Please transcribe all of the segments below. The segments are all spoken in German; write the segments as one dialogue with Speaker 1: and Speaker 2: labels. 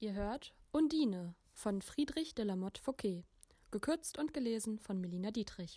Speaker 1: Ihr hört Undine von Friedrich de la Motte Fouqué, gekürzt und gelesen von Melina Dietrich.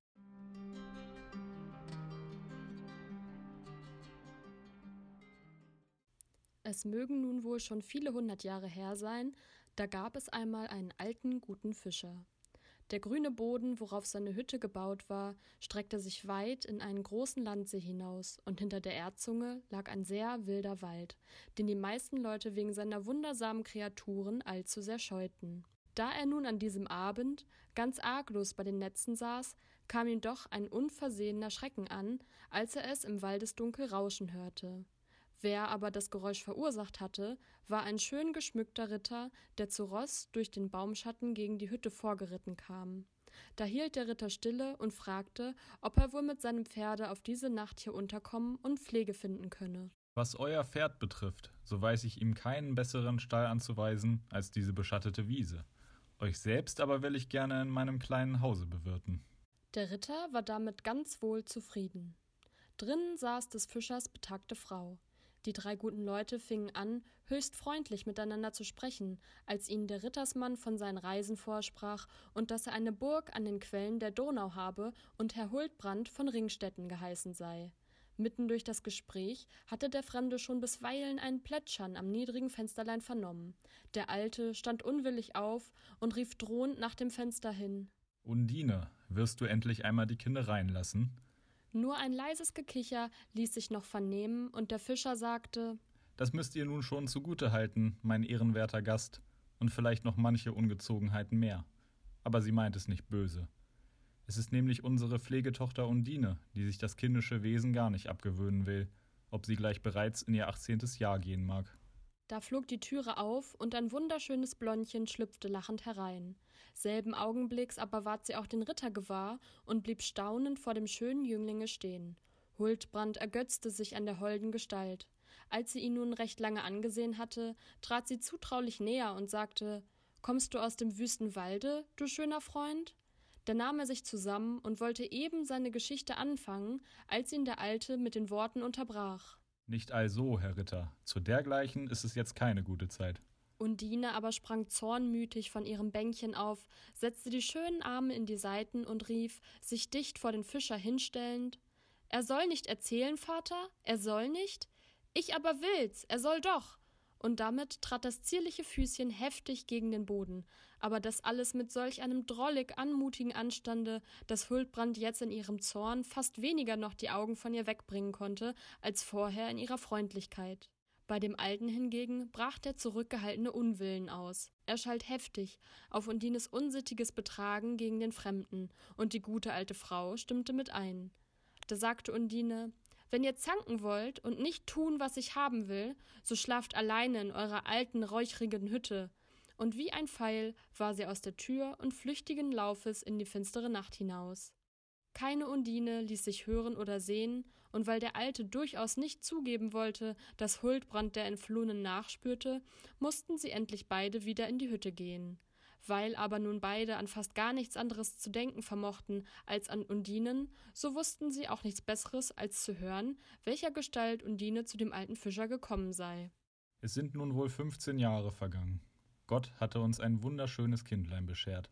Speaker 1: Es mögen nun wohl schon viele 100 Jahre her sein, da gab es einmal einen alten, guten Fischer. Der grüne Boden, worauf seine Hütte gebaut war, streckte sich weit in einen großen Landsee hinaus, und hinter der Erdzunge lag ein sehr wilder Wald, den die meisten Leute wegen seiner wundersamen Kreaturen allzu sehr scheuten. Da er nun an diesem Abend ganz arglos bei den Netzen saß, kam ihm doch ein unversehener Schrecken an, als er es im Waldesdunkel rauschen hörte. Wer aber das Geräusch verursacht hatte, war ein schön geschmückter Ritter, der zu Ross durch den Baumschatten gegen die Hütte vorgeritten kam. Da hielt der Ritter stille und fragte, ob er wohl mit seinem Pferde auf diese Nacht hier unterkommen und Pflege finden könne.
Speaker 2: Was euer Pferd betrifft, so weiß ich ihm keinen besseren Stall anzuweisen als diese beschattete Wiese. Euch selbst aber will ich gerne in meinem kleinen Hause bewirten.
Speaker 1: Der Ritter war damit ganz wohl zufrieden. Drinnen saß des Fischers betagte Frau. Die 3 guten Leute fingen an, höchst freundlich miteinander zu sprechen, als ihnen der Rittersmann von seinen Reisen vorsprach und dass er eine Burg an den Quellen der Donau habe und Herr Huldbrand von Ringstetten geheißen sei. Mitten durch das Gespräch hatte der Fremde schon bisweilen ein Plätschern am niedrigen Fensterlein vernommen. Der Alte stand unwillig auf und rief drohend nach dem Fenster hin:
Speaker 2: »Undine, wirst du endlich einmal die Kindereien lassen?«
Speaker 1: Nur ein leises Gekicher ließ sich noch vernehmen, und der Fischer sagte:
Speaker 2: »Das müsst ihr nun schon zugute halten, mein ehrenwerter Gast, und vielleicht noch manche Ungezogenheiten mehr. Aber sie meint es nicht böse. Es ist nämlich unsere Pflegetochter Undine, die sich das kindische Wesen gar nicht abgewöhnen will, ob sie gleich bereits in ihr 18. Jahr gehen mag.«
Speaker 1: Da flog die Türe auf, und ein wunderschönes Blondchen schlüpfte lachend herein. Selben Augenblicks aber ward sie auch den Ritter gewahr und blieb staunend vor dem schönen Jünglinge stehen. Huldbrand ergötzte sich an der holden Gestalt. Als sie ihn nun recht lange angesehen hatte, trat sie zutraulich näher und sagte: »Kommst du aus dem wüsten Walde, du schöner Freund?« Da nahm er sich zusammen und wollte eben seine Geschichte anfangen, als ihn der Alte mit den Worten unterbrach:
Speaker 2: »Nicht also, Herr Ritter, zu dergleichen ist es jetzt keine gute Zeit.«
Speaker 1: Undine aber sprang zornmütig von ihrem Bänkchen auf, setzte die schönen Arme in die Seiten und rief, sich dicht vor den Fischer hinstellend: »Er soll nicht erzählen, Vater? Er soll nicht? Ich aber will's, er soll doch!« Und damit trat das zierliche Füßchen heftig gegen den Boden, aber das alles mit solch einem drollig anmutigen Anstande, dass Huldbrand jetzt in ihrem Zorn fast weniger noch die Augen von ihr wegbringen konnte, als vorher in ihrer Freundlichkeit. Bei dem Alten hingegen brach der zurückgehaltene Unwillen aus. Er schalt heftig auf Undines unsittiges Betragen gegen den Fremden, und die gute alte Frau stimmte mit ein. Da sagte Undine: »Wenn ihr zanken wollt und nicht tun, was ich haben will, so schlaft alleine in eurer alten, räuchrigen Hütte.« Und wie ein Pfeil war sie aus der Tür und flüchtigen Laufes in die finstere Nacht hinaus. Keine Undine ließ sich hören oder sehen, und weil der Alte durchaus nicht zugeben wollte, dass Huldbrand der Entflohenen nachspürte, mussten sie endlich beide wieder in die Hütte gehen. Weil aber nun beide an fast gar nichts anderes zu denken vermochten als an Undinen, so wussten sie auch nichts Besseres, als zu hören, welcher Gestalt Undine zu dem alten Fischer gekommen sei.
Speaker 2: Es sind nun wohl 15 Jahre vergangen. Gott hatte uns ein wunderschönes Kindlein beschert.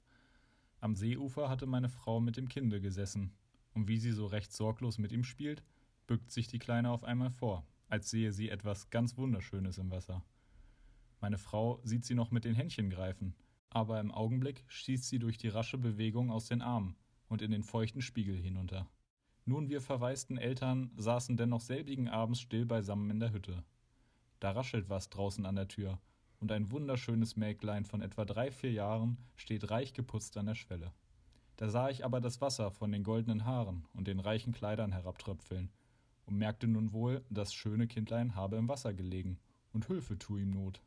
Speaker 2: Am Seeufer hatte meine Frau mit dem Kinde gesessen, und wie sie so recht sorglos mit ihm spielt, bückt sich die Kleine auf einmal vor, als sehe sie etwas ganz Wunderschönes im Wasser. Meine Frau sieht sie noch mit den Händchen greifen, aber im Augenblick schießt sie durch die rasche Bewegung aus den Armen und in den feuchten Spiegel hinunter. Nun, wir verwaisten Eltern saßen dennoch selbigen Abends still beisammen in der Hütte. Da raschelt was draußen an der Tür, und ein wunderschönes Mäglein von etwa 3-4 Jahren steht reich geputzt an der Schwelle. Da sah ich aber das Wasser von den goldenen Haaren und den reichen Kleidern herabtröpfeln und merkte nun wohl, das schöne Kindlein habe im Wasser gelegen und Hülfe tu ihm Not.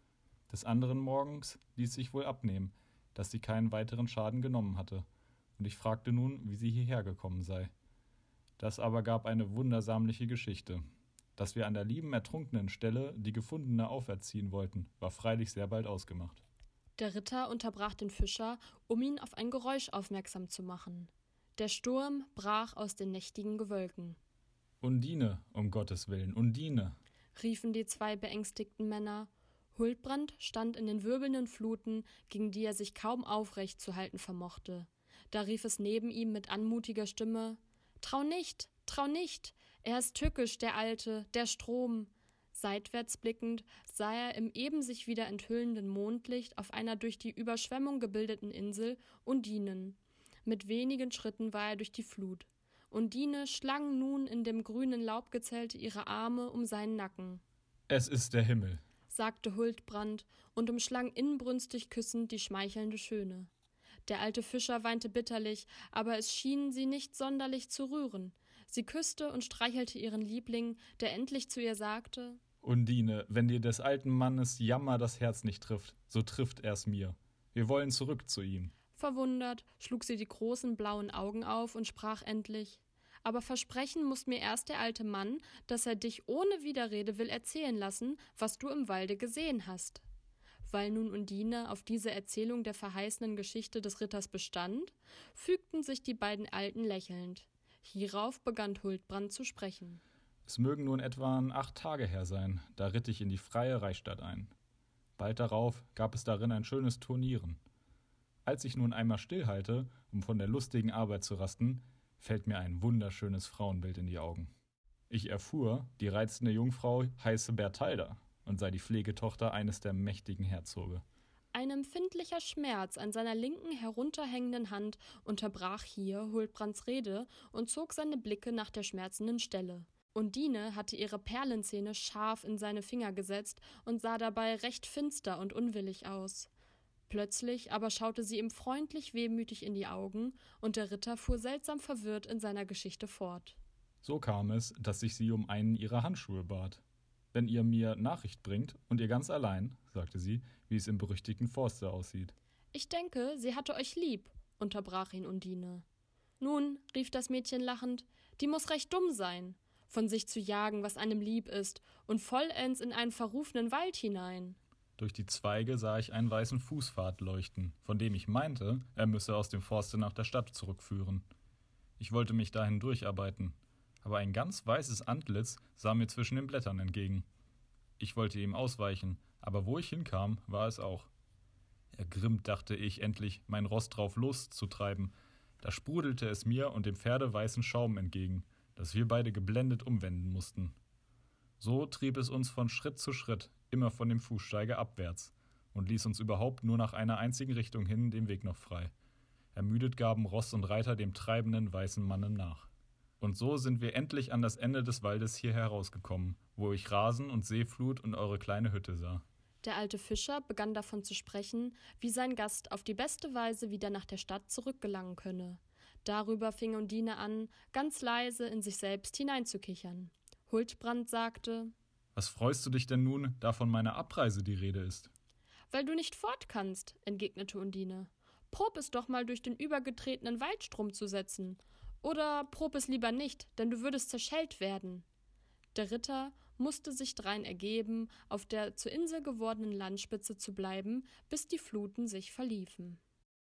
Speaker 2: Des anderen Morgens ließ sich wohl abnehmen, dass sie keinen weiteren Schaden genommen hatte, und ich fragte nun, wie sie hierher gekommen sei. Das aber gab eine wundersamliche Geschichte. Dass wir an der lieben ertrunkenen Stelle die Gefundene auferziehen wollten, war freilich sehr bald ausgemacht.
Speaker 1: Der Ritter unterbrach den Fischer, um ihn auf ein Geräusch aufmerksam zu machen. Der Sturm brach aus den nächtigen Gewölken.
Speaker 2: »Undine, um Gottes Willen, Undine«,
Speaker 1: riefen die 2 beängstigten Männer. Huldbrand stand in den wirbelnden Fluten, gegen die er sich kaum aufrecht zu halten vermochte. Da rief es neben ihm mit anmutiger Stimme: »Trau nicht, trau nicht! Er ist tückisch, der Alte, der Strom!« Seitwärts blickend sah er im eben sich wieder enthüllenden Mondlicht auf einer durch die Überschwemmung gebildeten Insel Undinen. Mit wenigen Schritten war er durch die Flut. Undine schlang nun in dem grünen Laubgezelte ihre Arme um seinen Nacken.
Speaker 2: »Es ist der Himmel«,
Speaker 1: sagte Huldbrand und umschlang inbrünstig küssend die schmeichelnde Schöne. Der alte Fischer weinte bitterlich, aber es schien sie nicht sonderlich zu rühren. Sie küsste und streichelte ihren Liebling, der endlich zu ihr sagte:
Speaker 2: »Undine, wenn dir des alten Mannes Jammer das Herz nicht trifft, so trifft er's mir. Wir wollen zurück zu ihm.«
Speaker 1: Verwundert schlug sie die großen blauen Augen auf und sprach endlich: »Aber versprechen muß mir erst der alte Mann, dass er dich ohne Widerrede will erzählen lassen, was du im Walde gesehen hast.« Weil nun Undine auf diese Erzählung der verheißenen Geschichte des Ritters bestand, fügten sich die beiden Alten lächelnd. Hierauf begann Huldbrand zu sprechen.
Speaker 2: »Es mögen nun etwa 8 Tage her sein, da ritt ich in die freie Reichsstadt ein. Bald darauf gab es darin ein schönes Turnieren. Als ich nun einmal stillhalte, um von der lustigen Arbeit zu rasten, fällt mir ein wunderschönes Frauenbild in die Augen. Ich erfuhr, die reizende Jungfrau heiße Bertalda und sei die Pflegetochter eines der mächtigen Herzoge.«
Speaker 1: Ein empfindlicher Schmerz an seiner linken herunterhängenden Hand unterbrach hier Huldbrands Rede und zog seine Blicke nach der schmerzenden Stelle. Undine hatte ihre Perlenzähne scharf in seine Finger gesetzt und sah dabei recht finster und unwillig aus. Plötzlich aber schaute sie ihm freundlich wehmütig in die Augen, und der Ritter fuhr seltsam verwirrt in seiner Geschichte fort.
Speaker 2: »So kam es, dass ich sie um einen ihrer Handschuhe bat. »Wenn ihr mir Nachricht bringt, und ihr ganz allein«, sagte sie, »wie es im berüchtigten Forste aussieht.«
Speaker 1: »Ich denke, sie hatte euch lieb«, unterbrach ihn Undine. »Nun«, rief das Mädchen lachend, »die muß recht dumm sein, von sich zu jagen, was einem lieb ist, und vollends in einen verrufenen Wald hinein.«
Speaker 2: Durch die Zweige sah ich einen weißen Fußpfad leuchten, von dem ich meinte, er müsse aus dem Forste nach der Stadt zurückführen. Ich wollte mich dahin durcharbeiten, aber ein ganz weißes Antlitz sah mir zwischen den Blättern entgegen. Ich wollte ihm ausweichen, aber wo ich hinkam, war es auch. Ergrimmt dachte ich endlich, mein Ross drauf loszutreiben. Da sprudelte es mir und dem Pferde weißen Schaum entgegen, dass wir beide geblendet umwenden mussten. So trieb es uns von Schritt zu Schritt, immer von dem Fußsteige abwärts, und ließ uns überhaupt nur nach einer einzigen Richtung hin den Weg noch frei. Ermüdet gaben Ross und Reiter dem treibenden weißen Manne nach. Und so sind wir endlich an das Ende des Waldes hier herausgekommen, wo ich Rasen und Seeflut und eure kleine Hütte sah.«
Speaker 1: Der alte Fischer begann davon zu sprechen, wie sein Gast auf die beste Weise wieder nach der Stadt zurückgelangen könne. Darüber fing Undine an, ganz leise in sich selbst hineinzukichern. Huldbrand sagte:
Speaker 2: »Was freust du dich denn nun, da von meiner Abreise die Rede ist?«
Speaker 1: »Weil du nicht fort kannst«, entgegnete Undine. »Prob es doch mal durch den übergetretenen Waldstrom zu setzen. Oder prob es lieber nicht, denn du würdest zerschellt werden.« Der Ritter musste sich drein ergeben, auf der zur Insel gewordenen Landspitze zu bleiben, bis die Fluten sich verliefen.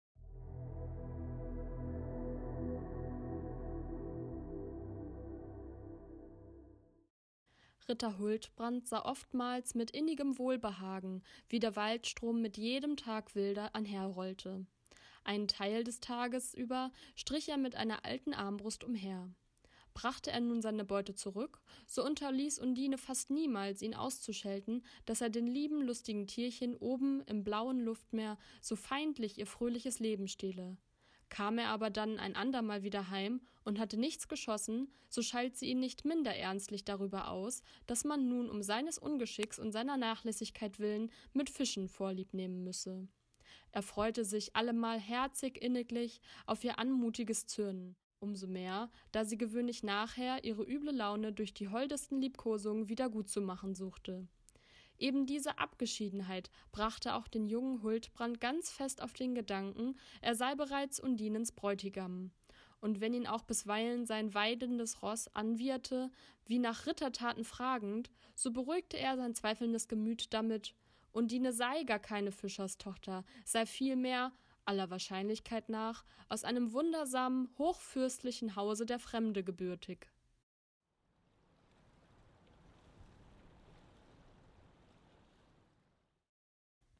Speaker 1: Ritter Huldbrand sah oftmals mit innigem Wohlbehagen, wie der Waldstrom mit jedem Tag wilder einherrollte. Einen Teil des Tages über strich er mit einer alten Armbrust umher. Brachte er nun seine Beute zurück, so unterließ Undine fast niemals, ihn auszuschelten, dass er den lieben, lustigen Tierchen oben im blauen Luftmeer so feindlich ihr fröhliches Leben stehle. Kam er aber dann ein andermal wieder heim und hatte nichts geschossen, so schalt sie ihn nicht minder ernstlich darüber aus, dass man nun um seines Ungeschicks und seiner Nachlässigkeit willen mit Fischen Vorlieb nehmen müsse. Er freute sich allemal herzig inniglich auf ihr anmutiges Zürnen, umso mehr, da sie gewöhnlich nachher ihre üble Laune durch die holdesten Liebkosungen wieder gutzumachen suchte. Eben diese Abgeschiedenheit brachte auch den jungen Huldbrand ganz fest auf den Gedanken, er sei bereits Undinens Bräutigam. Und wenn ihn auch bisweilen sein weidendes Ross anwieherte, wie nach Rittertaten fragend, so beruhigte er sein zweifelndes Gemüt damit, Undine sei gar keine Fischerstochter, sei vielmehr, aller Wahrscheinlichkeit nach, aus einem wundersamen, hochfürstlichen Hause der Fremde gebürtig.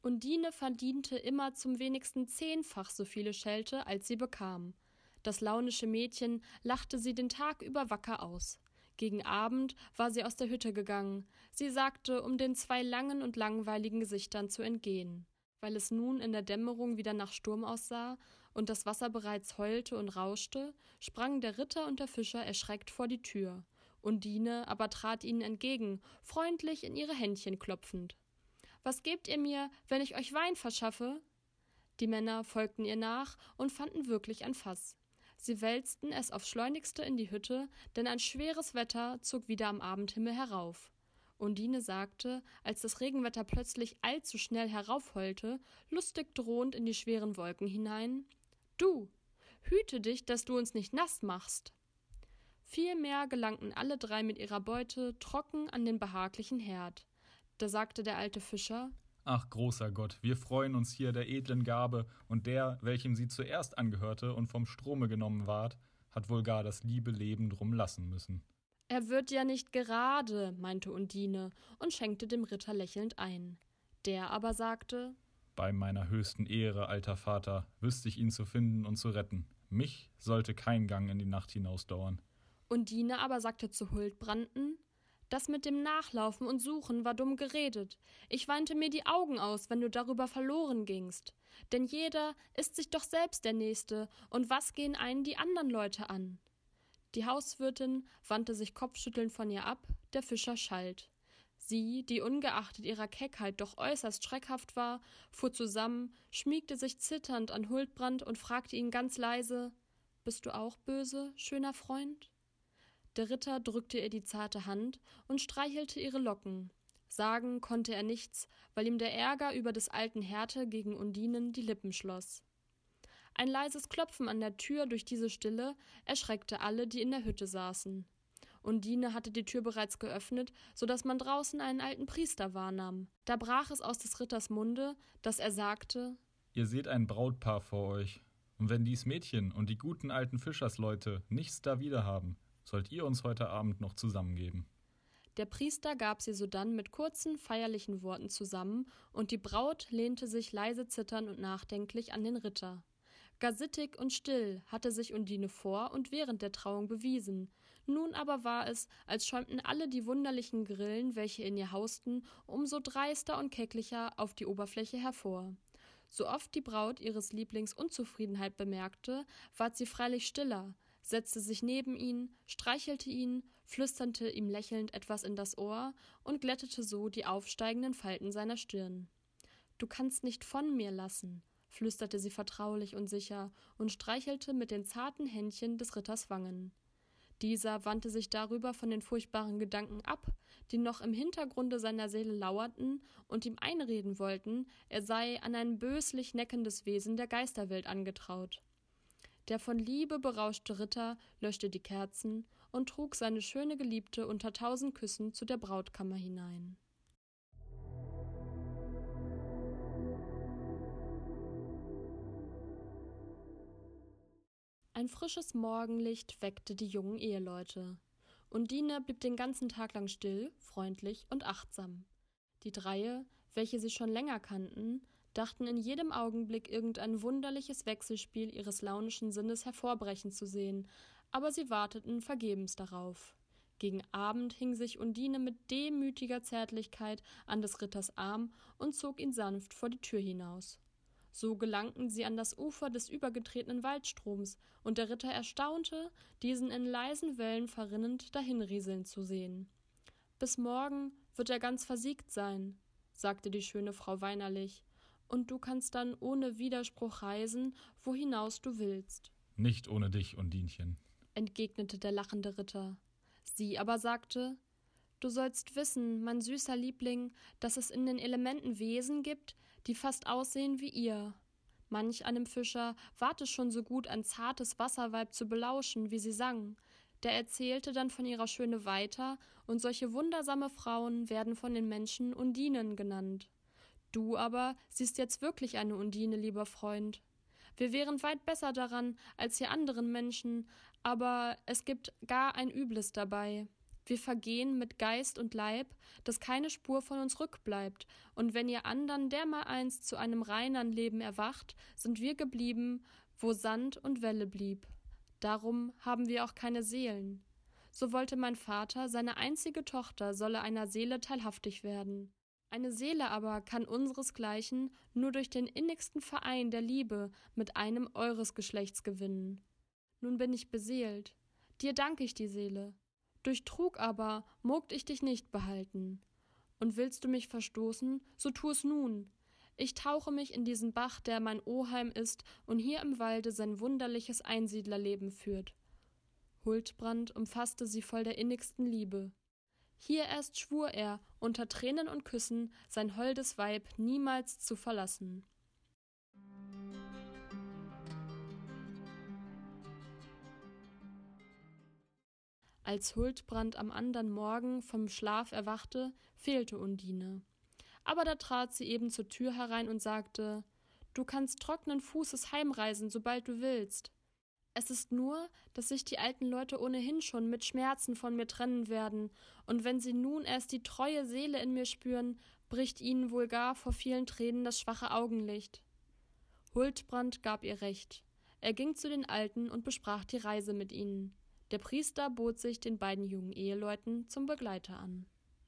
Speaker 1: Undine verdiente immer zum wenigsten 10-fach so viele Schelte, als sie bekam. Das launische Mädchen lachte sie den Tag über wacker aus. Gegen Abend war sie aus der Hütte gegangen. Sie sagte, um den 2 langen und langweiligen Gesichtern zu entgehen. Weil es nun in der Dämmerung wieder nach Sturm aussah und das Wasser bereits heulte und rauschte, sprangen der Ritter und der Fischer erschreckt vor die Tür. Undine aber trat ihnen entgegen, freundlich in ihre Händchen klopfend. »Was gebt ihr mir, wenn ich euch Wein verschaffe?« Die Männer folgten ihr nach und fanden wirklich ein Fass. Sie wälzten es aufs Schleunigste in die Hütte, denn ein schweres Wetter zog wieder am Abendhimmel herauf. Undine sagte, als das Regenwetter plötzlich allzu schnell heraufheulte, lustig drohend in die schweren Wolken hinein: »Du, hüte dich, dass du uns nicht nass machst!« Vielmehr gelangten alle 3 mit ihrer Beute trocken an den behaglichen Herd. Da sagte der alte Fischer:
Speaker 2: »Ach, großer Gott, wir freuen uns hier der edlen Gabe, und der, welchem sie zuerst angehörte und vom Strome genommen ward, hat wohl gar das liebe Leben drum lassen müssen.«
Speaker 1: »Er wird ja nicht gerade«, meinte Undine und schenkte dem Ritter lächelnd ein. Der aber sagte:
Speaker 2: »Bei meiner höchsten Ehre, alter Vater, wüsste ich ihn zu finden und zu retten. Mich sollte kein Gang in die Nacht hinausdauern.«
Speaker 1: Undine aber sagte zu Huldbranden: »Das mit dem Nachlaufen und Suchen war dumm geredet. Ich weinte mir die Augen aus, wenn du darüber verloren gingst. Denn jeder ist sich doch selbst der Nächste, und was gehen einen die anderen Leute an?« Die Hauswirtin wandte sich kopfschüttelnd von ihr ab, der Fischer schalt. Sie, die ungeachtet ihrer Keckheit doch äußerst schreckhaft war, fuhr zusammen, schmiegte sich zitternd an Huldbrand und fragte ihn ganz leise: »Bist du auch böse, schöner Freund?« Der Ritter drückte ihr die zarte Hand und streichelte ihre Locken. Sagen konnte er nichts, weil ihm der Ärger über des alten Härte gegen Undinen die Lippen schloss. Ein leises Klopfen an der Tür durch diese Stille erschreckte alle, die in der Hütte saßen. Undine hatte die Tür bereits geöffnet, so dass man draußen einen alten Priester wahrnahm. Da brach es aus des Ritters Munde, dass er sagte:
Speaker 2: »Ihr seht ein Brautpaar vor euch, und wenn dies Mädchen und die guten alten Fischersleute nichts dawider haben, sollt ihr uns heute Abend noch zusammengeben.«
Speaker 1: Der Priester gab sie sodann mit kurzen, feierlichen Worten zusammen, und die Braut lehnte sich leise zitternd und nachdenklich an den Ritter. Gar sittig und still hatte sich Undine vor und während der Trauung bewiesen. Nun aber war es, als schäumten alle die wunderlichen Grillen, welche in ihr hausten, umso dreister und kecklicher auf die Oberfläche hervor. So oft die Braut ihres Lieblings Unzufriedenheit bemerkte, ward sie freilich stiller, setzte sich neben ihn, streichelte ihn, flüsterte ihm lächelnd etwas in das Ohr und glättete so die aufsteigenden Falten seiner Stirn. »Du kannst nicht von mir lassen«, flüsterte sie vertraulich und sicher und streichelte mit den zarten Händchen des Ritters Wangen. Dieser wandte sich darüber von den furchtbaren Gedanken ab, die noch im Hintergrunde seiner Seele lauerten und ihm einreden wollten, er sei an ein böslich neckendes Wesen der Geisterwelt angetraut. Der von Liebe berauschte Ritter löschte die Kerzen und trug seine schöne Geliebte unter 1000 Küssen zu der Brautkammer hinein. Ein frisches Morgenlicht weckte die jungen Eheleute. Undine blieb den ganzen Tag lang still, freundlich und achtsam. Die Dreie, welche sie schon länger kannten, dachten in jedem Augenblick irgendein wunderliches Wechselspiel ihres launischen Sinnes hervorbrechen zu sehen, aber sie warteten vergebens darauf. Gegen Abend hing sich Undine mit demütiger Zärtlichkeit an des Ritters Arm und zog ihn sanft vor die Tür hinaus. So gelangten sie an das Ufer des übergetretenen Waldstroms, und der Ritter erstaunte, diesen in leisen Wellen verrinnend dahinrieseln zu sehen. »Bis morgen wird er ganz versiegt sein«, sagte die schöne Frau weinerlich, »und du kannst dann ohne Widerspruch reisen, wo hinaus du willst.«
Speaker 2: »Nicht ohne dich, Undinchen«,
Speaker 1: entgegnete der lachende Ritter. Sie aber sagte: »Du sollst wissen, mein süßer Liebling, dass es in den Elementen Wesen gibt, die fast aussehen wie ihr. Manch einem Fischer ward es schon so gut, ein zartes Wasserweib zu belauschen, wie sie sang. Der erzählte dann von ihrer Schöne weiter, und solche wundersame Frauen werden von den Menschen Undinen genannt. Du aber siehst jetzt wirklich eine Undine, lieber Freund. Wir wären weit besser daran als ihr anderen Menschen, aber es gibt gar ein Übles dabei. Wir vergehen mit Geist und Leib, dass keine Spur von uns rückbleibt, und wenn ihr andern dermaleinst zu einem reinern Leben erwacht, sind wir geblieben, wo Sand und Welle blieb. Darum haben wir auch keine Seelen. So wollte mein Vater, seine einzige Tochter solle einer Seele teilhaftig werden. Eine Seele aber kann unseresgleichen nur durch den innigsten Verein der Liebe mit einem eures Geschlechts gewinnen. Nun bin ich beseelt, dir danke ich die Seele. Durch Trug aber mogt ich dich nicht behalten. Und willst du mich verstoßen, so tu es nun. Ich tauche mich in diesen Bach, der mein Oheim ist und hier im Walde sein wunderliches Einsiedlerleben führt. Huldbrand umfasste sie voll der innigsten Liebe. Hier erst schwur er, unter Tränen und Küssen, sein holdes Weib niemals zu verlassen. Als Huldbrand am andern Morgen vom Schlaf erwachte, fehlte Undine. Aber da trat sie eben zur Tür herein und sagte: »Du kannst trockenen Fußes heimreisen, sobald du willst. Es ist nur, dass sich die alten Leute ohnehin schon mit Schmerzen von mir trennen werden, und wenn sie nun erst die treue Seele in mir spüren, bricht ihnen wohl gar vor vielen Tränen das schwache Augenlicht.« Huldbrand gab ihr recht. Er ging zu den Alten und besprach die Reise mit ihnen. Der Priester bot sich den beiden jungen Eheleuten zum Begleiter an.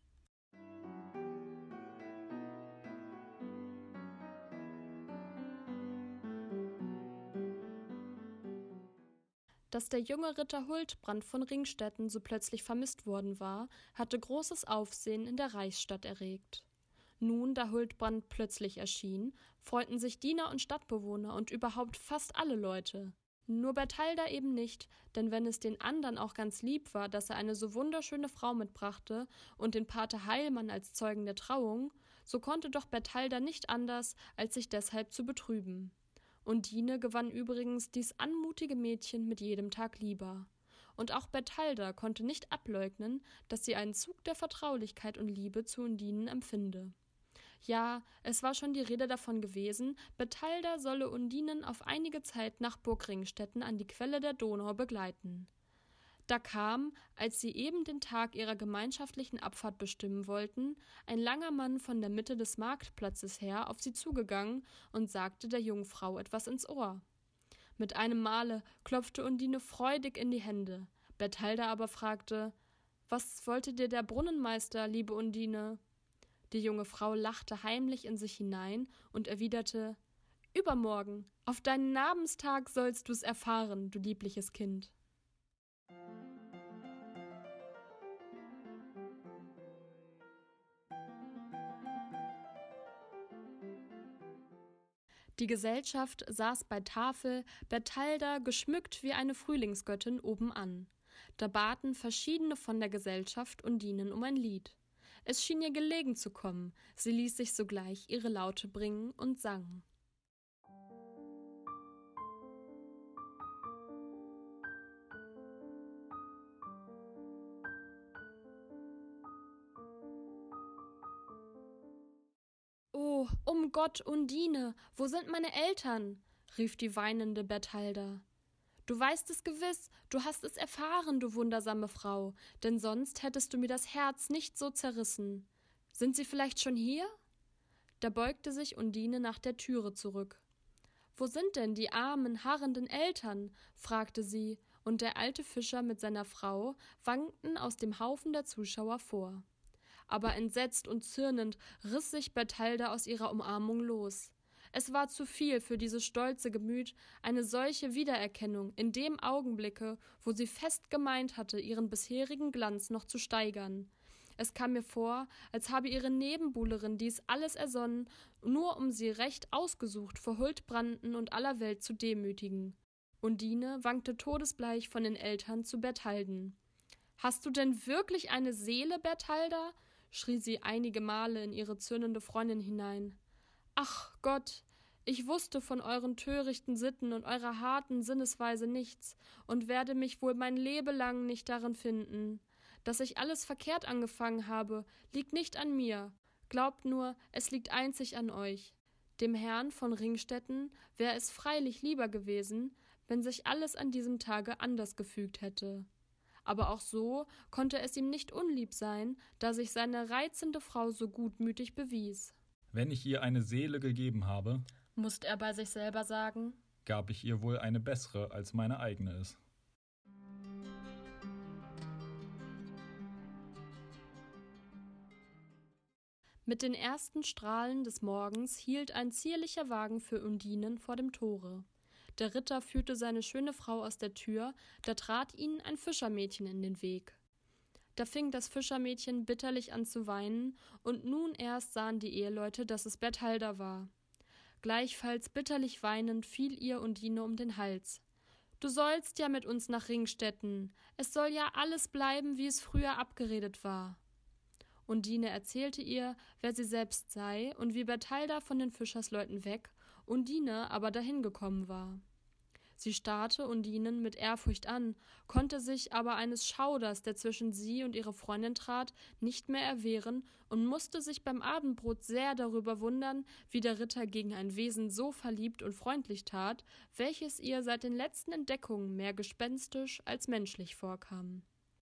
Speaker 1: Dass der junge Ritter Huldbrand von Ringstetten so plötzlich vermisst worden war, hatte großes Aufsehen in der Reichsstadt erregt. Nun, da Huldbrand plötzlich erschien, freuten sich Diener und Stadtbewohner und überhaupt fast alle Leute. Nur Bertalda eben nicht, denn wenn es den andern auch ganz lieb war, dass er eine so wunderschöne Frau mitbrachte und den Pater Heilmann als Zeugen der Trauung, so konnte doch Bertalda nicht anders, als sich deshalb zu betrüben. Undine gewann übrigens dies anmutige Mädchen mit jedem Tag lieber. Und auch Bertalda konnte nicht ableugnen, dass sie einen Zug der Vertraulichkeit und Liebe zu Undinen empfinde. Ja, es war schon die Rede davon gewesen, Bertalda solle Undinen auf einige Zeit nach Burg Ringstetten an die Quelle der Donau begleiten. Da kam, als sie eben den Tag ihrer gemeinschaftlichen Abfahrt bestimmen wollten, ein langer Mann von der Mitte des Marktplatzes her auf sie zugegangen und sagte der jungen Frau etwas ins Ohr. Mit einem Male klopfte Undine freudig in die Hände. Bertalda aber fragte: »Was wollte dir der Brunnenmeister, liebe Undine?« Die junge Frau lachte heimlich in sich hinein und erwiderte: »Übermorgen, auf deinen Namenstag sollst du's erfahren, du liebliches Kind.« Die Gesellschaft saß bei Tafel, Bertalda geschmückt wie eine Frühlingsgöttin obenan. Da baten verschiedene von der Gesellschaft Undinen um ein Lied. Es schien ihr gelegen zu kommen, sie ließ sich sogleich ihre Laute bringen und sang. »Oh, um Gott, Undine, wo sind meine Eltern?« rief die weinende Bertalda. »Du weißt es gewiss, du hast es erfahren, du wundersame Frau, denn sonst hättest du mir das Herz nicht so zerrissen. Sind sie vielleicht schon hier?« Da beugte sich Undine nach der Türe zurück. »Wo sind denn die armen, harrenden Eltern?« fragte sie, und der alte Fischer mit seiner Frau wankten aus dem Haufen der Zuschauer vor. Aber entsetzt und zürnend riss sich Bertalda aus ihrer Umarmung los. Es war zu viel für dieses stolze Gemüt, eine solche Wiedererkennung in dem Augenblicke, wo sie fest gemeint hatte, ihren bisherigen Glanz noch zu steigern. Es kam mir vor, als habe ihre Nebenbuhlerin dies alles ersonnen, nur um sie recht ausgesucht vor Huldbranden und aller Welt zu demütigen. Undine wankte todesbleich von den Eltern zu Bertalden. »Hast du denn wirklich eine Seele, Bertalda?« schrie sie einige Male in ihre zürnende Freundin hinein. »Ach Gott, ich wusste von euren törichten Sitten und eurer harten Sinnesweise nichts und werde mich wohl mein Lebelang nicht darin finden. Dass ich alles verkehrt angefangen habe, liegt nicht an mir. Glaubt nur, es liegt einzig an euch. Dem Herrn von Ringstetten wäre es freilich lieber gewesen, wenn sich alles an diesem Tage anders gefügt hätte. aber auch so konnte es ihm nicht unlieb sein, da sich seine reizende Frau so gutmütig bewies.
Speaker 2: Wenn ich ihr eine Seele gegeben habe,
Speaker 1: musste er bei sich selber sagen,
Speaker 2: gab ich ihr wohl eine bessere, als meine eigene ist.
Speaker 1: Mit den ersten Strahlen des Morgens hielt ein zierlicher Wagen für Undinen vor dem Tore. Der Ritter führte seine schöne Frau aus der Tür, da trat ihnen ein Fischermädchen in den Weg. Da fing das Fischermädchen bitterlich an zu weinen, und nun erst sahen die Eheleute, dass es Bertalda war. Gleichfalls bitterlich weinend fiel ihr Undine um den Hals. »Du sollst ja mit uns nach Ringstetten, es soll ja alles bleiben, wie es früher abgeredet war.« Undine erzählte ihr, wer sie selbst sei und wie Bertalda von den Fischersleuten weg, Undine aber dahin gekommen war. Sie starrte Undinen mit Ehrfurcht an, konnte sich aber eines Schauders, der zwischen sie und ihre Freundin trat, nicht mehr erwehren und musste sich beim Abendbrot sehr darüber wundern, wie der Ritter gegen ein Wesen so verliebt und freundlich tat, welches ihr seit den letzten Entdeckungen mehr gespenstisch als menschlich vorkam.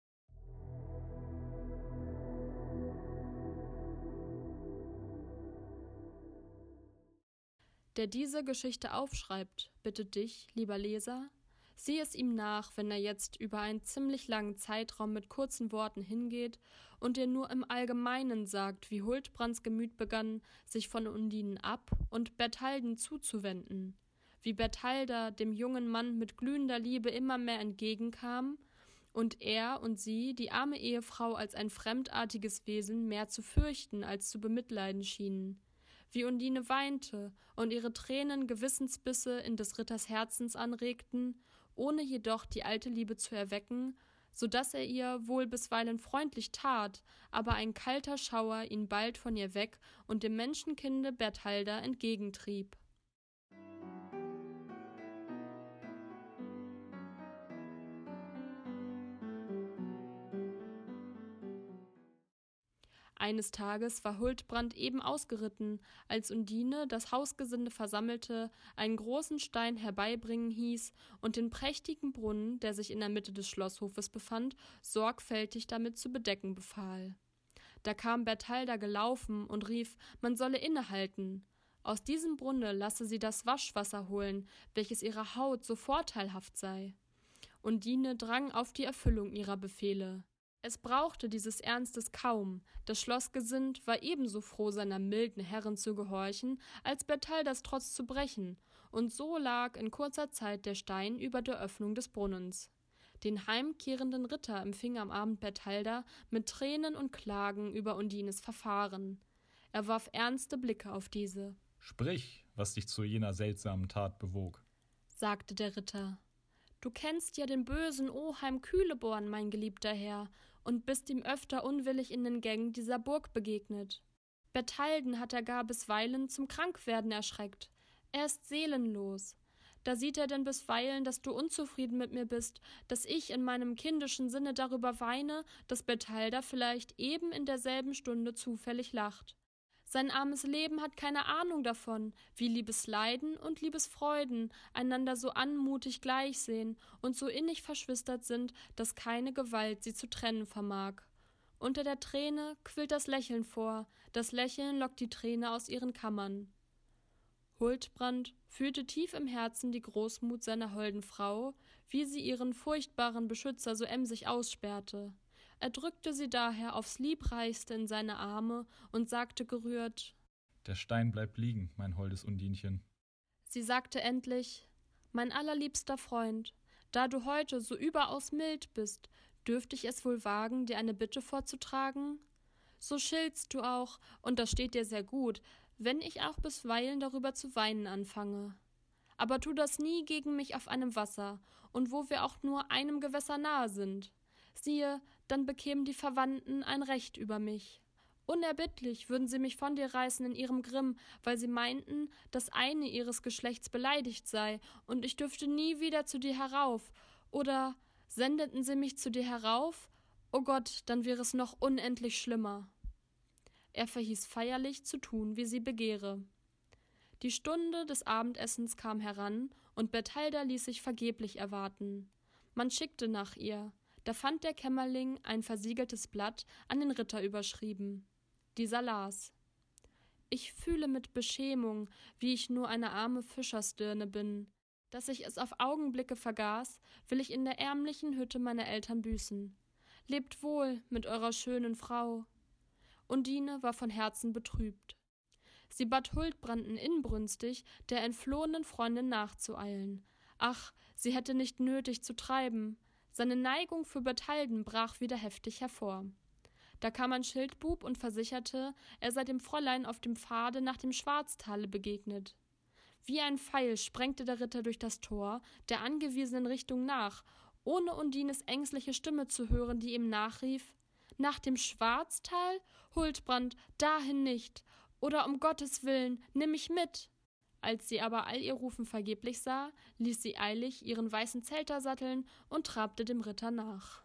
Speaker 1: Der diese Geschichte aufschreibt, bittet dich, lieber Leser, sieh es ihm nach, wenn er jetzt über einen ziemlich langen Zeitraum mit kurzen Worten hingeht und dir nur im Allgemeinen sagt, wie Huldbrands Gemüt begann, sich von Undinen ab und Bertalden zuzuwenden, wie Bertalda dem jungen Mann mit glühender Liebe immer mehr entgegenkam und er und sie, die arme Ehefrau, als ein fremdartiges Wesen mehr zu fürchten als zu bemitleiden schienen. Wie Undine weinte und ihre Tränen Gewissensbisse in des Ritters Herzens anregten, ohne jedoch die alte Liebe zu erwecken, so daß er ihr wohl bisweilen freundlich tat, aber ein kalter Schauer ihn bald von ihr weg und dem Menschenkinde Bertalda entgegentrieb. Eines Tages war Huldbrand eben ausgeritten, als Undine das Hausgesinde versammelte, einen großen Stein herbeibringen hieß und den prächtigen Brunnen, der sich in der Mitte des Schlosshofes befand, sorgfältig damit zu bedecken befahl. Da kam Bertalda gelaufen und rief, man solle innehalten. Aus diesem Brunne lasse sie das Waschwasser holen, welches ihrer Haut so vorteilhaft sei. Undine drang auf die Erfüllung ihrer Befehle. Es brauchte dieses Ernstes kaum, das Schlossgesind war ebenso froh, seiner milden Herrin zu gehorchen, als Bertaldas Trotz zu brechen, und so lag in kurzer Zeit der Stein über der Öffnung des Brunnens. Den heimkehrenden Ritter empfing am Abend Bertalda mit Tränen und Klagen über Undines Verfahren. Er warf ernste Blicke auf diese.
Speaker 2: »Sprich, was dich zu jener seltsamen Tat bewog«,
Speaker 1: sagte der Ritter. »Du kennst ja den bösen Oheim Kühleborn, mein geliebter Herr, und bist ihm öfter unwillig in den Gängen dieser Burg begegnet. Bertalden hat er gar bisweilen zum Krankwerden erschreckt. Er ist seelenlos. Da sieht er denn bisweilen, dass du unzufrieden mit mir bist, dass ich in meinem kindischen Sinne darüber weine, dass Bertalda vielleicht eben in derselben Stunde zufällig lacht. Sein armes Leben hat keine Ahnung davon, wie Liebesleiden und Liebesfreuden einander so anmutig gleich sehen und so innig verschwistert sind, dass keine Gewalt sie zu trennen vermag. Unter der Träne quillt das Lächeln vor, das Lächeln lockt die Träne aus ihren Kammern.« Huldbrand fühlte tief im Herzen die Großmut seiner holden Frau, wie sie ihren furchtbaren Beschützer so emsig aussperrte. Er drückte sie daher aufs Liebreichste in seine Arme und sagte gerührt:
Speaker 2: »Der Stein bleibt liegen, mein holdes Undinchen.«
Speaker 1: Sie sagte endlich: »Mein allerliebster Freund, da du heute so überaus mild bist, dürft ich es wohl wagen, dir eine Bitte vorzutragen? So schiltst du auch, und das steht dir sehr gut, wenn ich auch bisweilen darüber zu weinen anfange. Aber tu das nie gegen mich auf einem Wasser, und wo wir auch nur einem Gewässer nahe sind. Siehe, dann bekämen die Verwandten ein Recht über mich. Unerbittlich würden sie mich von dir reißen in ihrem Grimm, weil sie meinten, dass eine ihres Geschlechts beleidigt sei, und ich dürfte nie wieder zu dir herauf. Oder sendeten sie mich zu dir herauf? O Gott, dann wäre es noch unendlich schlimmer.« Er verhieß feierlich zu tun, wie sie begehre. Die Stunde des Abendessens kam heran, und Bertalda ließ sich vergeblich erwarten. Man schickte nach ihr. Da fand der Kämmerling ein versiegeltes Blatt an den Ritter überschrieben. Dieser las: »Ich fühle mit Beschämung, wie ich nur eine arme Fischersdirne bin. Dass ich es auf Augenblicke vergaß, will ich in der ärmlichen Hütte meiner Eltern büßen. Lebt wohl mit eurer schönen Frau.« Undine war von Herzen betrübt. Sie bat Huldbranden inbrünstig, der entflohenen Freundin nachzueilen. Ach, sie hätte nicht nötig zu treiben. Seine Neigung für Bertalden brach wieder heftig hervor. Da kam ein Schildbub und versicherte, er sei dem Fräulein auf dem Pfade nach dem Schwarztale begegnet. Wie ein Pfeil sprengte der Ritter durch das Tor, der angewiesenen Richtung nach, ohne Undines ängstliche Stimme zu hören, die ihm nachrief: »Nach dem Schwarztal? Huldbrand, dahin nicht! Oder um Gottes Willen, nimm mich mit!« Als sie aber all ihr Rufen vergeblich sah, ließ sie eilig ihren weißen Zelter satteln und trabte dem Ritter nach.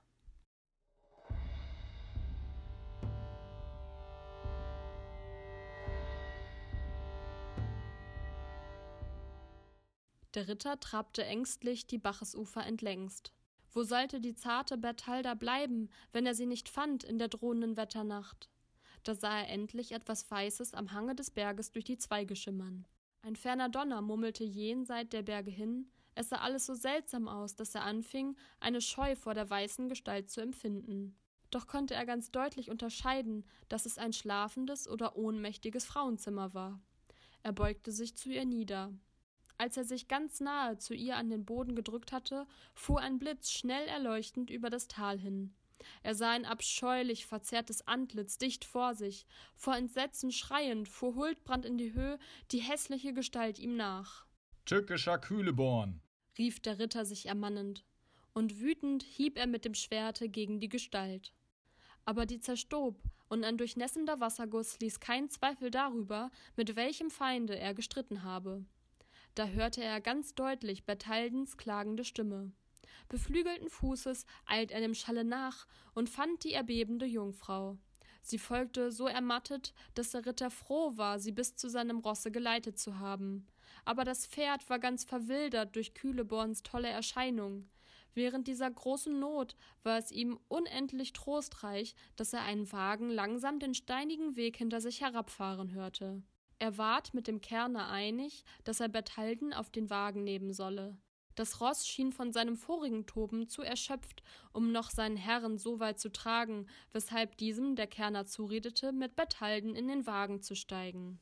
Speaker 1: Der Ritter trabte ängstlich die Bachesufer entlängst. Wo sollte die zarte Bertalda bleiben, wenn er sie nicht fand in der drohenden Wetternacht? Da sah er endlich etwas Weißes am Hange des Berges durch die Zweige schimmern. Ein ferner Donner murmelte jenseit der Berge hin. Es sah alles so seltsam aus, dass er anfing, eine Scheu vor der weißen Gestalt zu empfinden. Doch konnte er ganz deutlich unterscheiden, dass es ein schlafendes oder ohnmächtiges Frauenzimmer war. Er beugte sich zu ihr nieder. Als er sich ganz nahe zu ihr an den Boden gedrückt hatte, fuhr ein Blitz schnell erleuchtend über das Tal hin. Er sah ein abscheulich verzerrtes Antlitz dicht vor sich. Vor Entsetzen schreiend fuhr Huldbrand in die Höhe, die hässliche Gestalt ihm nach.
Speaker 2: »Tückischer Kühleborn«,
Speaker 1: rief der Ritter sich ermannend, und wütend hieb er mit dem Schwerte gegen die Gestalt. Aber die zerstob, und ein durchnässender Wasserguss ließ keinen Zweifel darüber, mit welchem Feinde er gestritten habe. Da hörte er ganz deutlich Bertaldens klagende Stimme. Beflügelten Fußes eilt er dem Schalle nach und fand die erbebende Jungfrau. Sie folgte so ermattet, dass der Ritter froh war, sie bis zu seinem Rosse geleitet zu haben. Aber das Pferd war ganz verwildert durch Kühleborns tolle Erscheinung. Während dieser großen Not war es ihm unendlich trostreich, dass er einen Wagen langsam den steinigen Weg hinter sich herabfahren hörte. Er ward mit dem Kärrner einig, dass er Bertalden auf den Wagen nehmen solle. Das Ross schien von seinem vorigen Toben zu erschöpft, um noch seinen Herrn so weit zu tragen, weshalb diesem der Kärrner zuredete, mit Bertalden in den Wagen zu steigen.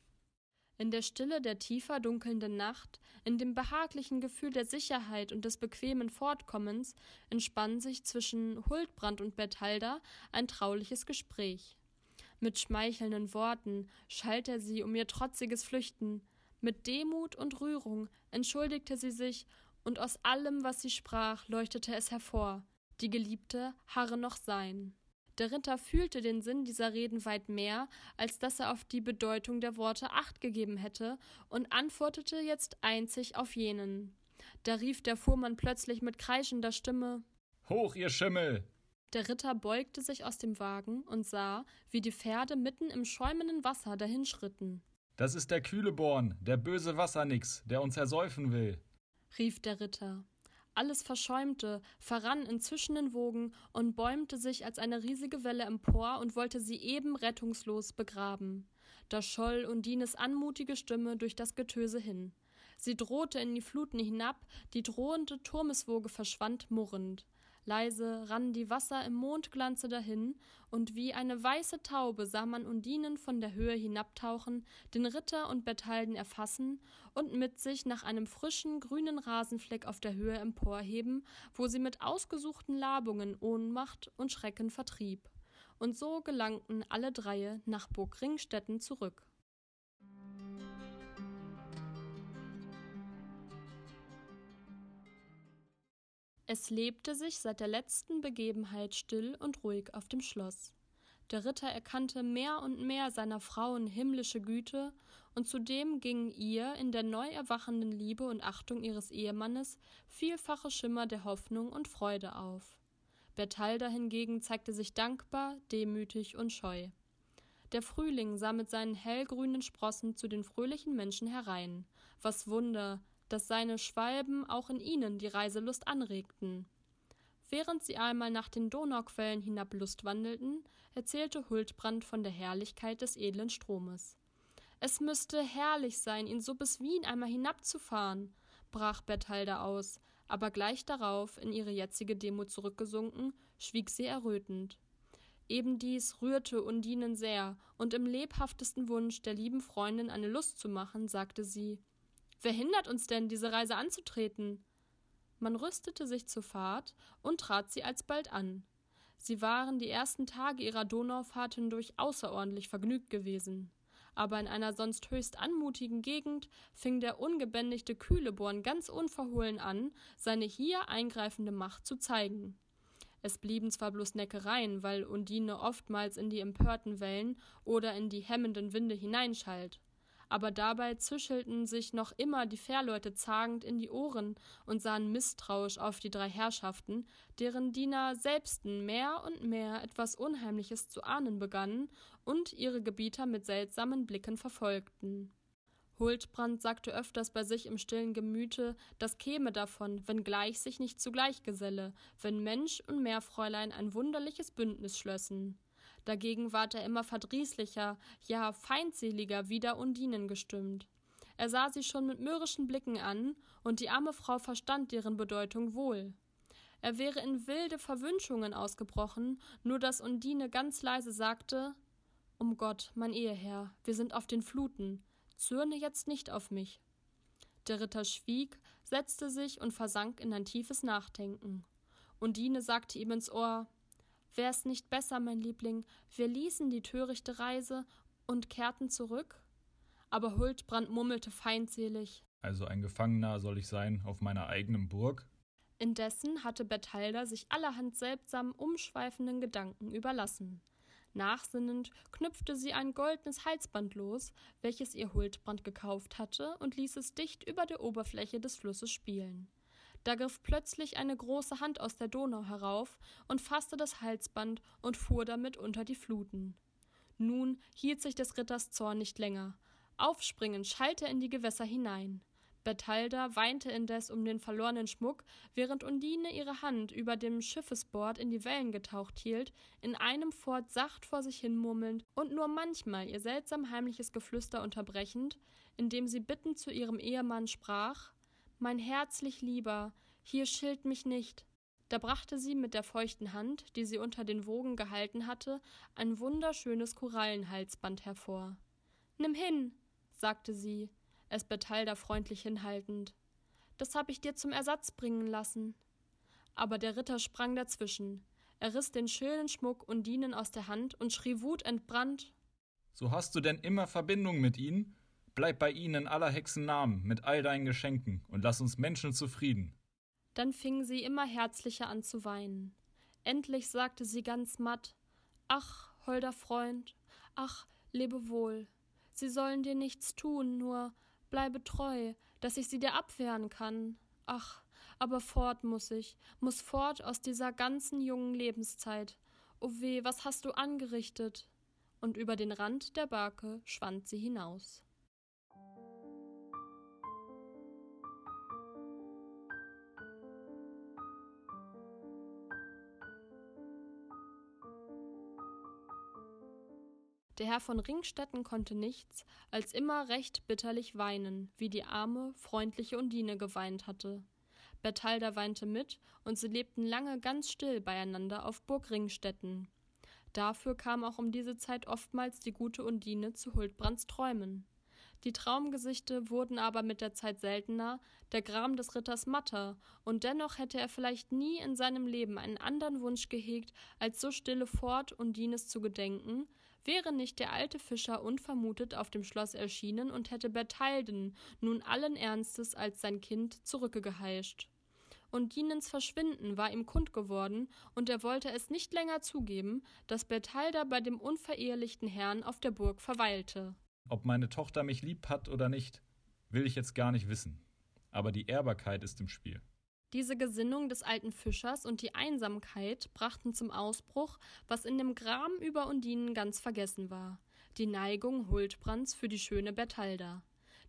Speaker 1: In der Stille der tiefer dunkelnden Nacht, in dem behaglichen Gefühl der Sicherheit und des bequemen Fortkommens, entspann sich zwischen Huldbrand und Bertalda ein trauliches Gespräch. Mit schmeichelnden Worten schalt er sie um ihr trotziges Flüchten. Mit Demut und Rührung entschuldigte sie sich, und aus allem, was sie sprach, leuchtete es hervor: die Geliebte harre noch sein. Der Ritter fühlte den Sinn dieser Reden weit mehr, als dass er auf die Bedeutung der Worte Acht gegeben hätte, und antwortete jetzt einzig auf jenen. Da rief der Fuhrmann plötzlich mit kreischender Stimme:
Speaker 2: »Hoch, ihr Schimmel!«
Speaker 1: Der Ritter beugte sich aus dem Wagen und sah, wie die Pferde mitten im schäumenden Wasser dahinschritten.
Speaker 2: »Das ist der Kühleborn, der böse Wassernix, der uns ersäufen will«,
Speaker 1: rief der Ritter. Alles verschäumte, verrann in zischenden Wogen und bäumte sich als eine riesige Welle empor und wollte sie eben rettungslos begraben. Da scholl Undines anmutige Stimme durch das Getöse hin. Sie drohte in die Fluten hinab, die drohende Turmeswoge verschwand murrend. Leise rannen die Wasser im Mondglanze dahin, und wie eine weiße Taube sah man Undinen von der Höhe hinabtauchen, den Ritter und Bertalden erfassen und mit sich nach einem frischen, grünen Rasenfleck auf der Höhe emporheben, wo sie mit ausgesuchten Labungen Ohnmacht und Schrecken vertrieb. Und so gelangten alle dreie nach Burg Ringstetten zurück. Es lebte sich seit der letzten Begebenheit still und ruhig auf dem Schloss. Der Ritter erkannte mehr und mehr seiner Frauen himmlische Güte, und zudem gingen ihr in der neu erwachenden Liebe und Achtung ihres Ehemannes vielfache Schimmer der Hoffnung und Freude auf. Bertalda hingegen zeigte sich dankbar, demütig und scheu. Der Frühling sah mit seinen hellgrünen Sprossen zu den fröhlichen Menschen herein. Was Wunder, dass seine Schwalben auch in ihnen die Reiselust anregten. Während sie einmal nach den Donauquellen hinab lustwandelten, erzählte Huldbrand von der Herrlichkeit des edlen Stromes. »Es müsste herrlich sein, ihn so bis Wien einmal hinabzufahren«, brach Bertalda aus, aber gleich darauf, in ihre jetzige Demut zurückgesunken, schwieg sie errötend. Eben dies rührte Undinen sehr, und im lebhaftesten Wunsch, der lieben Freundin eine Lust zu machen, sagte sie: »Wer hindert uns denn, diese Reise anzutreten?« Man rüstete sich zur Fahrt und trat sie alsbald an. Sie waren die ersten Tage ihrer Donaufahrt hindurch außerordentlich vergnügt gewesen. Aber in einer sonst höchst anmutigen Gegend fing der ungebändigte Kühleborn ganz unverhohlen an, seine hier eingreifende Macht zu zeigen. Es blieben zwar bloß Neckereien, weil Undine oftmals in die empörten Wellen oder in die hemmenden Winde hineinschalt. Aber dabei zischelten sich noch immer die Fährleute zagend in die Ohren und sahen misstrauisch auf die drei Herrschaften, deren Diener selbsten mehr und mehr etwas Unheimliches zu ahnen begannen und ihre Gebieter mit seltsamen Blicken verfolgten. Huldbrand sagte öfters bei sich im stillen Gemüte, das käme davon, wenngleich sich nicht zugleich geselle, wenn Mensch und Meerfräulein ein wunderliches Bündnis schlössen. Dagegen ward er immer verdrießlicher, ja feindseliger wider Undinen gestimmt. Er sah sie schon mit mürrischen Blicken an, und die arme Frau verstand deren Bedeutung wohl. Er wäre in wilde Verwünschungen ausgebrochen, nur dass Undine ganz leise sagte: »Um Gott, mein Eheherr, wir sind auf den Fluten. Zürne jetzt nicht auf mich.« Der Ritter schwieg, setzte sich und versank in ein tiefes Nachdenken. Undine sagte ihm ins Ohr: »Wär's nicht besser, mein Liebling, wir ließen die törichte Reise und kehrten zurück?« Aber Huldbrand murmelte feindselig:
Speaker 2: »Also ein Gefangener soll ich sein auf meiner eigenen Burg?«
Speaker 1: Indessen hatte Bertalda sich allerhand seltsam umschweifenden Gedanken überlassen. Nachsinnend knüpfte sie ein goldenes Halsband los, welches ihr Huldbrand gekauft hatte, und ließ es dicht über der Oberfläche des Flusses spielen. Da griff plötzlich eine große Hand aus der Donau herauf und fasste das Halsband und fuhr damit unter die Fluten. Nun hielt sich des Ritters Zorn nicht länger. Aufspringend schalt er in die Gewässer hinein. Bertalda weinte indes um den verlorenen Schmuck, während Undine ihre Hand über dem Schiffesbord in die Wellen getaucht hielt, in einem Fort sacht vor sich hin murmelnd und nur manchmal ihr seltsam heimliches Geflüster unterbrechend, indem sie bittend zu ihrem Ehemann sprach: »Mein herzlich Lieber, hier schilt mich nicht.« Da brachte sie mit der feuchten Hand, die sie unter den Wogen gehalten hatte, ein wunderschönes Korallenhalsband hervor. »Nimm hin«, sagte sie, es Bertalda freundlich hinhaltend. »Das hab ich dir zum Ersatz bringen lassen.« Aber der Ritter sprang dazwischen. Er riss den schönen Schmuck Undinen aus der Hand und schrie wutentbrannt:
Speaker 2: »So hast du denn immer Verbindung mit ihnen? Bleib bei ihnen in aller Hexen Namen, mit all deinen Geschenken, und lass uns Menschen zufrieden.«
Speaker 1: Dann fing sie immer herzlicher an zu weinen. Endlich sagte sie ganz matt: »Ach, holder Freund, ach, lebe wohl. Sie sollen dir nichts tun, nur bleibe treu, dass ich sie dir abwehren kann. Ach, aber fort muss fort aus dieser ganzen jungen Lebenszeit. O weh, was hast du angerichtet?« Und über den Rand der Barke schwand sie hinaus. Der Herr von Ringstetten konnte nichts, als immer recht bitterlich weinen, wie die arme, freundliche Undine geweint hatte. Bertalda weinte mit, und sie lebten lange ganz still beieinander auf Burg Ringstetten. Dafür kam auch um diese Zeit oftmals die gute Undine zu Huldbrands Träumen. Die Traumgesichte wurden aber mit der Zeit seltener, der Gram des Ritters matter, und dennoch hätte er vielleicht nie in seinem Leben einen anderen Wunsch gehegt, als so stille fort Undines zu gedenken, wäre nicht der alte Fischer unvermutet auf dem Schloss erschienen und hätte Bertalden nun allen Ernstes als sein Kind zurückgeheischt. Undinens Verschwinden war ihm kund geworden, und er wollte es nicht länger zugeben, dass Bertalda bei dem unverehelichten Herrn auf der Burg verweilte.
Speaker 2: Ob meine Tochter mich lieb hat oder nicht, will ich jetzt gar nicht wissen. Aber die Ehrbarkeit ist im Spiel.
Speaker 1: Diese Gesinnung des alten Fischers und die Einsamkeit brachten zum Ausbruch, was in dem Gram über Undinen ganz vergessen war: die Neigung Huldbrands für die schöne Bertalda.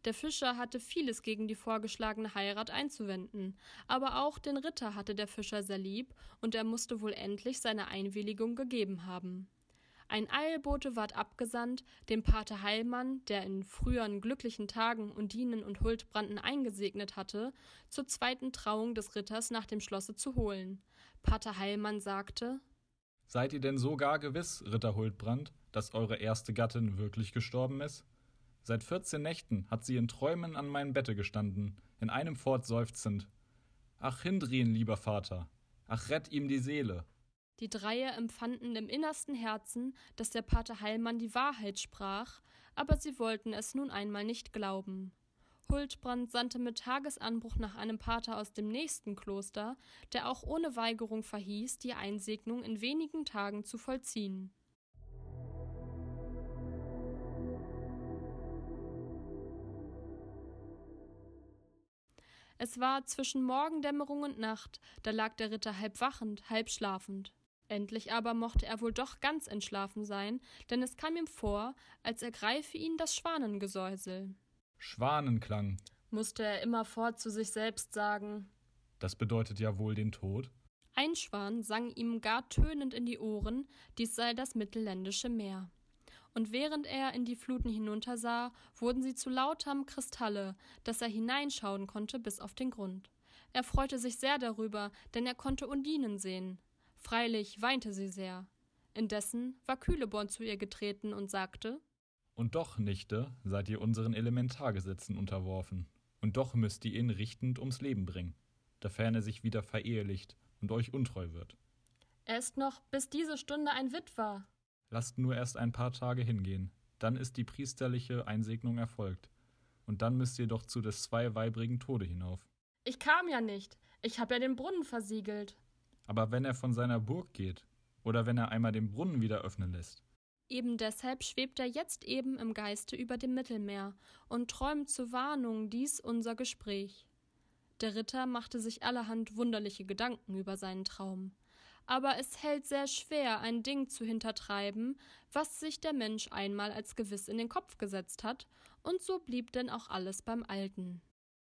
Speaker 1: Der Fischer hatte vieles gegen die vorgeschlagene Heirat einzuwenden, aber auch den Ritter hatte der Fischer sehr lieb, und er musste wohl endlich seine Einwilligung gegeben haben. Ein Eilbote ward abgesandt, den Pater Heilmann, der in früheren glücklichen Tagen Undinen und Huldbranden eingesegnet hatte, zur zweiten Trauung des Ritters nach dem Schlosse zu holen. Pater Heilmann sagte:
Speaker 2: »Seid ihr denn so gar gewiss, Ritter Huldbrand, dass eure erste Gattin wirklich gestorben ist? Seit 14 Nächten hat sie in Träumen an meinem Bette gestanden, in einem fort seufzend: »Ach, hindrehen, lieber Vater! Ach, rett ihm die Seele!«
Speaker 1: Die Dreier empfanden im innersten Herzen, dass der Pater Heilmann die Wahrheit sprach, aber sie wollten es nun einmal nicht glauben. Huldbrand sandte mit Tagesanbruch nach einem Pater aus dem nächsten Kloster, der auch ohne Weigerung verhieß, die Einsegnung in wenigen Tagen zu vollziehen. Es war zwischen Morgendämmerung und Nacht, da lag der Ritter halb wachend, halb schlafend. Endlich aber mochte er wohl doch ganz entschlafen sein, denn es kam ihm vor, als ergreife ihn das Schwanengesäusel.
Speaker 2: »Schwanenklang«,
Speaker 1: musste er immerfort zu sich selbst sagen.
Speaker 2: »Das bedeutet ja wohl den Tod?«
Speaker 1: Ein Schwan sang ihm gar tönend in die Ohren, dies sei das mittelländische Meer. Und während er in die Fluten hinuntersah, wurden sie zu lauterem Kristalle, dass er hineinschauen konnte bis auf den Grund. Er freute sich sehr darüber, denn er konnte Undinen sehen. Freilich weinte sie sehr. Indessen war Kühleborn zu ihr getreten und sagte:
Speaker 2: »Und doch, Nichte, seid ihr unseren Elementargesetzen unterworfen. Und doch müsst ihr ihn richtend ums Leben bringen, dafern er sich wieder verehelicht und euch untreu wird.
Speaker 1: Er ist noch bis diese Stunde ein Witwer.«
Speaker 2: Lasst nur erst ein paar Tage hingehen, dann ist die priesterliche Einsegnung erfolgt. Und dann müsst ihr doch zu des zweiweibrigen Tode hinauf.«
Speaker 1: »Ich kam ja nicht, ich hab ja den Brunnen versiegelt.«
Speaker 2: »Aber wenn er von seiner Burg geht, oder wenn er einmal den Brunnen wieder öffnen lässt?«
Speaker 1: Eben deshalb schwebt er jetzt eben im Geiste über dem Mittelmeer und träumt zur Warnung dies unser Gespräch. Der Ritter machte sich allerhand wunderliche Gedanken über seinen Traum. Aber es hält sehr schwer, ein Ding zu hintertreiben, was sich der Mensch einmal als gewiss in den Kopf gesetzt hat, und so blieb denn auch alles beim Alten.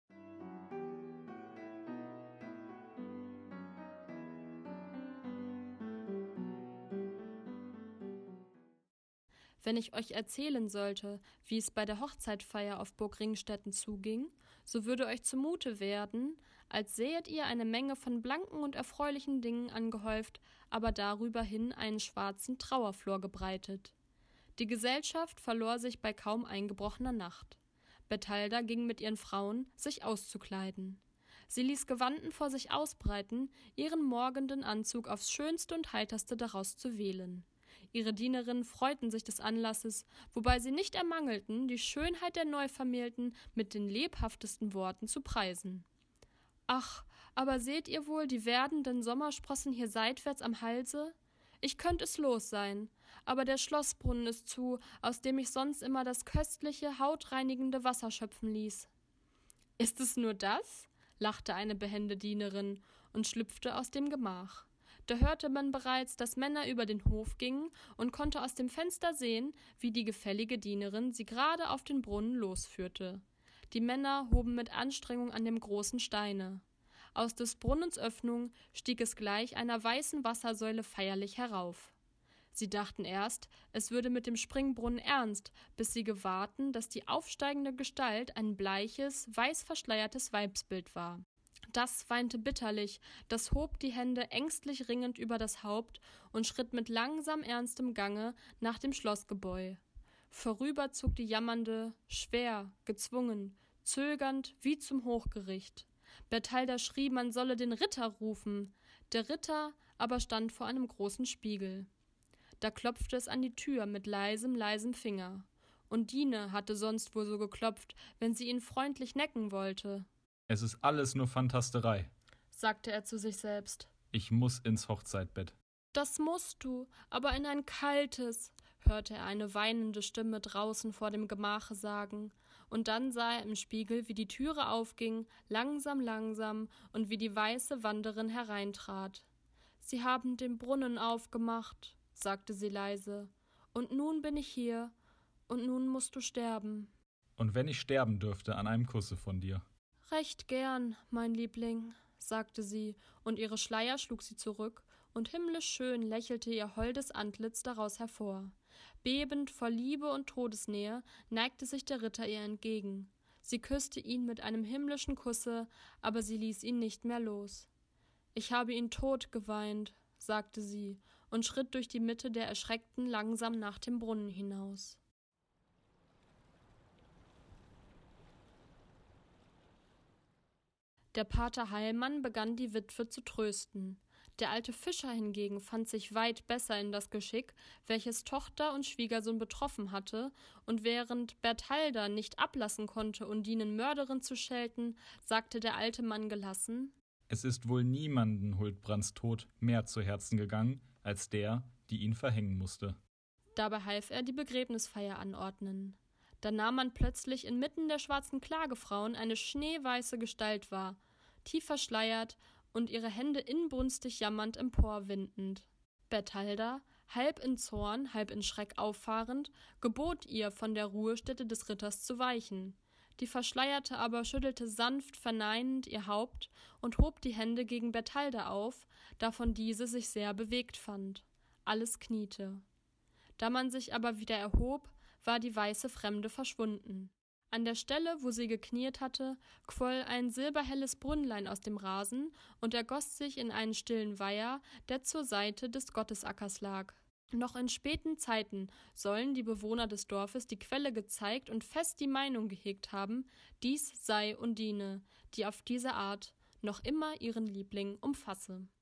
Speaker 1: Wenn ich euch erzählen sollte, wie es bei der Hochzeitfeier auf Burg Ringstetten zuging, so würde euch zumute werden, als sähet ihr eine Menge von blanken und erfreulichen Dingen angehäuft, aber darüber hin einen schwarzen Trauerflor gebreitet. Die Gesellschaft verlor sich bei kaum eingebrochener Nacht. Bertalda ging mit ihren Frauen, sich auszukleiden. Sie ließ Gewanden vor sich ausbreiten, ihren morgenden Anzug aufs Schönste und Heiterste daraus zu wählen. Ihre Dienerinnen freuten sich des Anlasses, wobei sie nicht ermangelten, die Schönheit der Neuvermählten mit den lebhaftesten Worten zu preisen. »Ach, aber seht ihr wohl die werdenden Sommersprossen hier seitwärts am Halse? Ich könnt es los sein, aber der Schlossbrunnen ist zu, aus dem ich sonst immer das köstliche, hautreinigende Wasser schöpfen ließ.« »Ist es nur das?« lachte eine behende Dienerin und schlüpfte aus dem Gemach. Da hörte man bereits, dass Männer über den Hof gingen und konnte aus dem Fenster sehen, wie die gefällige Dienerin sie gerade auf den Brunnen losführte. Die Männer hoben mit Anstrengung an dem großen Steine. Aus des Brunnens Öffnung stieg es gleich einer weißen Wassersäule feierlich herauf. Sie dachten erst, es würde mit dem Springbrunnen ernst, bis sie gewahrten, dass die aufsteigende Gestalt ein bleiches, weiß verschleiertes Weibsbild war. Das weinte bitterlich, das hob die Hände ängstlich ringend über das Haupt und schritt mit langsam ernstem Gange nach dem Schlossgebäu. Vorüber zog die Jammernde, schwer, gezwungen, zögernd wie zum Hochgericht. Bertalda schrie, man solle den Ritter rufen. Der Ritter aber stand vor einem großen Spiegel. Da klopfte es an die Tür mit leisem Finger. Undine hatte sonst wohl so geklopft, wenn sie ihn freundlich necken wollte.
Speaker 2: »Es ist alles nur Fantasterei«,
Speaker 1: sagte er zu sich selbst.
Speaker 2: »Ich muss ins Hochzeitbett.«
Speaker 1: »Das musst du, aber in ein kaltes«, hörte er eine weinende Stimme draußen vor dem Gemache sagen, und dann sah er im Spiegel, wie die Türe aufging, langsam, und wie die weiße Wanderin hereintrat. »Sie haben den Brunnen aufgemacht«, sagte sie leise, »und nun bin ich hier, und nun musst du sterben.«
Speaker 2: Und wenn ich sterben dürfte an einem Kusse von dir.
Speaker 1: »Recht gern, mein Liebling«, sagte sie, und ihre Schleier schlug sie zurück, und himmlisch schön lächelte ihr holdes Antlitz daraus hervor. Bebend vor Liebe und Todesnähe neigte sich der Ritter ihr entgegen. Sie küsste ihn mit einem himmlischen Kusse, aber sie ließ ihn nicht mehr los. »Ich habe ihn tot geweint«, sagte sie, und schritt durch die Mitte der Erschreckten langsam nach dem Brunnen hinaus. Der Pater Heilmann begann die Witwe zu trösten. Der alte Fischer hingegen fand sich weit besser in das Geschick, welches Tochter und Schwiegersohn betroffen hatte, und während Bertalda nicht ablassen konnte, Undinen Mörderin zu schelten, sagte der alte Mann gelassen:
Speaker 2: »Es ist wohl niemanden Huldbrands Tod mehr zu Herzen gegangen, als der, die ihn verhängen musste.«
Speaker 1: Dabei half er die Begräbnisfeier anordnen. Da nahm man plötzlich inmitten der schwarzen Klagefrauen eine schneeweiße Gestalt wahr, tief verschleiert und ihre Hände inbrünstig jammernd emporwindend. Bertalda, halb in Zorn, halb in Schreck auffahrend, gebot ihr, von der Ruhestätte des Ritters zu weichen. Die Verschleierte aber schüttelte sanft verneinend ihr Haupt und hob die Hände gegen Bertalda auf, davon diese sich sehr bewegt fand. Alles kniete. Da man sich aber wieder erhob, war die weiße Fremde verschwunden. An der Stelle, wo sie gekniet hatte, quoll ein silberhelles Brünnlein aus dem Rasen und ergoss sich in einen stillen Weiher, der zur Seite des Gottesackers lag. Noch in späten Zeiten sollen die Bewohner des Dorfes die Quelle gezeigt und fest die Meinung gehegt haben, dies sei Undine, die auf diese Art noch immer ihren Liebling umfasse.